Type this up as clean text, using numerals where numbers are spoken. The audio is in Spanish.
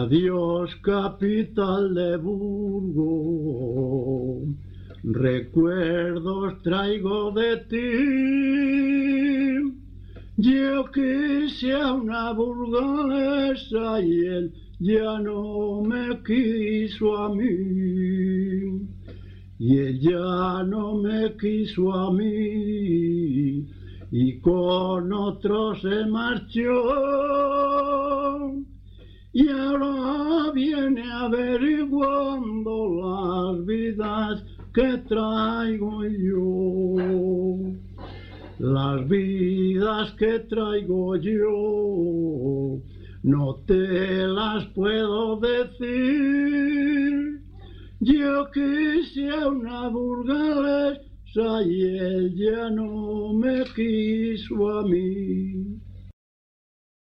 Adiós, capital de Burgos, recuerdos traigo de ti. Yo quise a una burgalesa y él ya no me quiso a mí. Y ella no me quiso a mí y con otro se marchó. Y ahora viene averiguando las vidas que traigo yo. Las vidas que traigo yo no te las puedo decir. Yo quise a una burgalesa y él ya no me quiso a mí.